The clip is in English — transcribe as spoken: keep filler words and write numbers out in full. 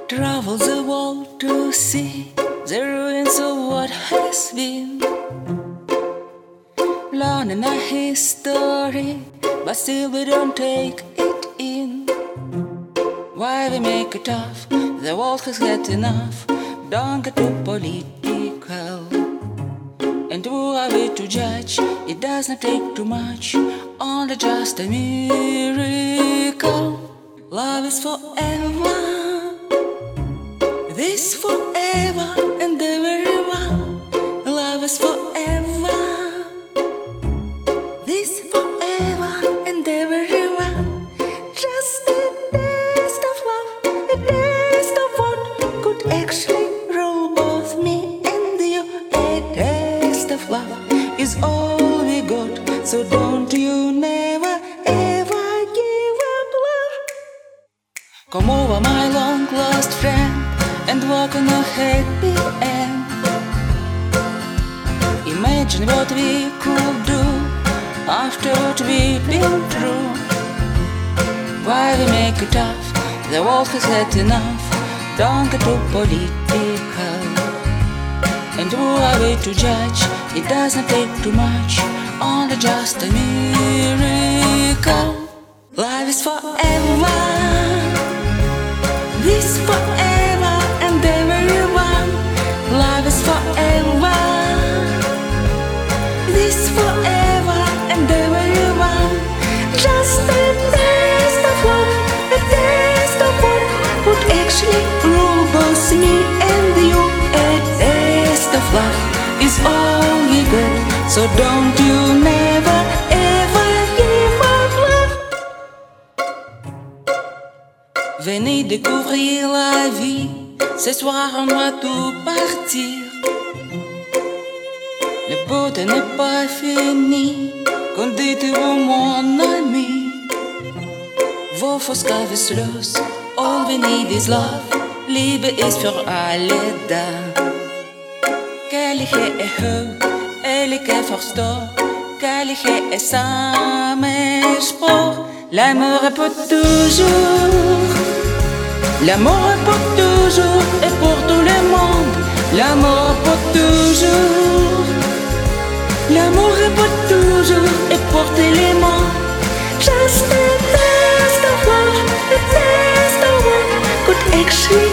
Travel the world to see the ruins of what has been. Learning our history, but still we don't take it in. Why we make it tough? The world has had enough. Don't get too political. And who are we to judge? It does not take too much, only just a miracle. Love is forever. This forever and everyone. Love is forever. This forever and everyone. Just a taste of love, a taste of what could actually rule both me and you. A taste of love is all we got, so don't you never ever give up love. Come over, my long lost friend, and walk on a happy end. Imagine what we could do after what we've been through. Why we make it tough? The world has had enough. Don't get too political. And who are we to judge? It doesn't take too much, only just a miracle. Life is forever. This forever and everyone. Life is forever. This forever and everyone. Just a taste of love, a taste of what would actually rule both me and you. A taste of love is all we got, so don't you never ever give up love. Venez découvrir la vie, ce soir on va tout partir. Le beau temps n'est pas fini, qu'en dites-vous mon ami? Vår forskrivs all we need is love. Livet är för alla där. Kärlighet är hög, ärlighet förstår. Kärlighet är samma språk. L'amour est pour toujours. L'amour est pour toujours et pour tout le monde. L'amour est pour toujours. L'amour est pour toujours et pour tout le monde. Just a taste of love, a taste of what could actually